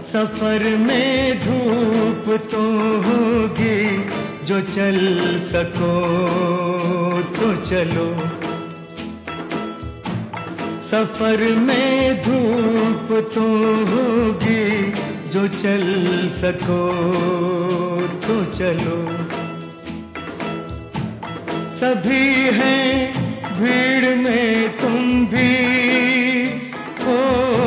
सफर में धूप तो होगी, जो चल सको तो चलो। सफर में धूप तो होगी, जो चल सको तो चलो। सभी हैं भीड़ में, तुम भी हो।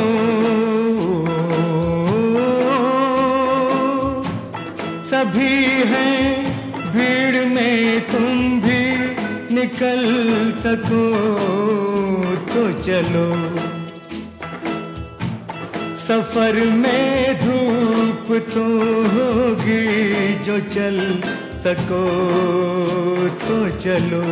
सभी हैं भीड़ में, तुम भी निकल सको तो चलो। सफर में धूप तो होगी, जो चल सको तो चलो।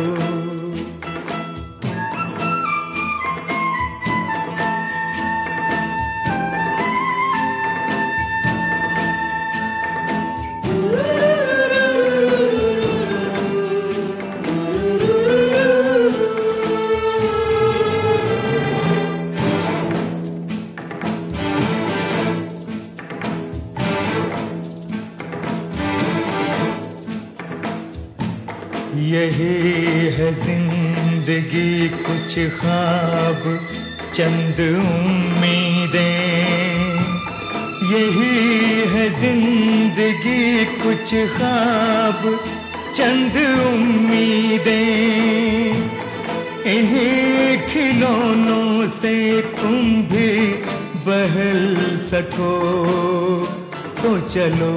यही है जिंदगी, कुछ ख्वाब चंद उम्मीदें। यही है जिंदगी, कुछ ख्वाब चंद उम्मीदें। इन्हीं खिलौनों से तुम भी बहल सको तो चलो।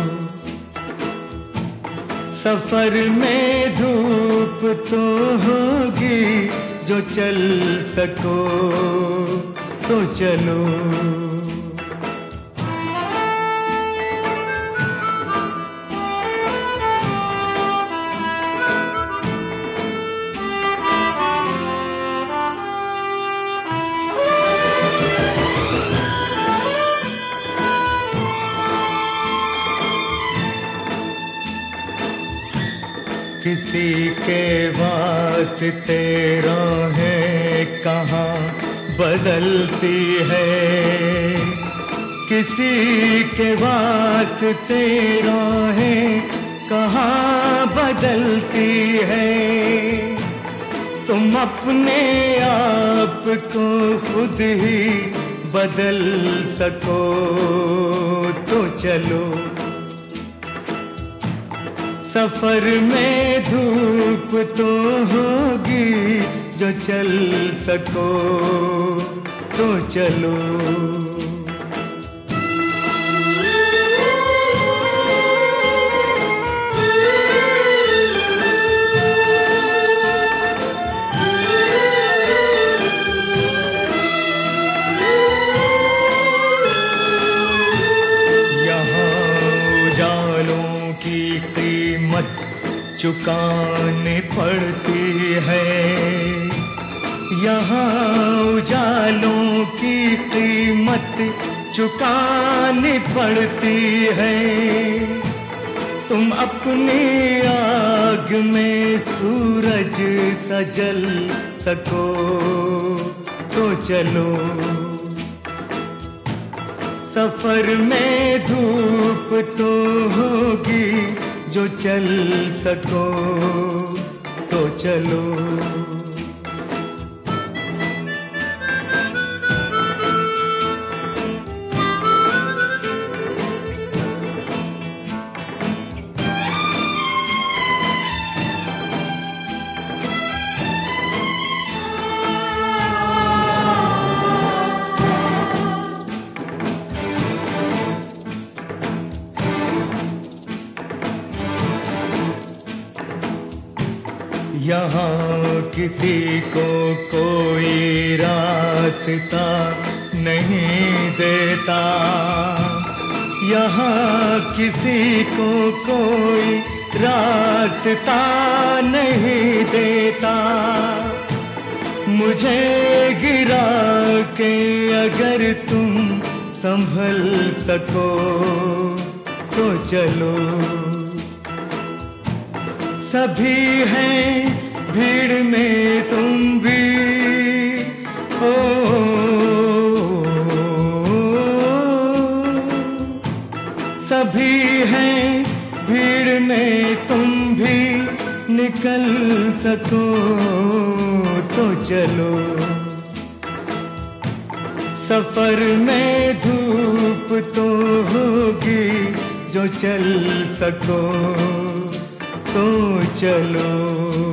सफर में धूप तो होगी, जो चल सको तो चलो। किसी के वास्ते राहें कहाँ बदलती है, किसी के वास्ते राहें कहाँ बदलती है। तुम अपने आप को खुद ही बदल सको तो चलो। सफर में धूप तो होगी, जो चल सको तो चलो। चुकानी पड़ती है, यहाँ उजालों की कीमत चुकानी पड़ती है। तुम अपनी आग में सूरज सा जल सको तो चलो। सफर में धूप तो होगी, जो चल सको तो चलो। यहाँ किसी को कोई रास्ता नहीं देता, यहाँ किसी को कोई रास्ता नहीं देता। मुझे गिरा के अगर तुम संभल सको तो चलो। सभी हैं भीड़ में, तुम भी हो। में तुम भी निकल सको तो चलो। सफर में धूप तो होगी, जो चल सको तो चलो।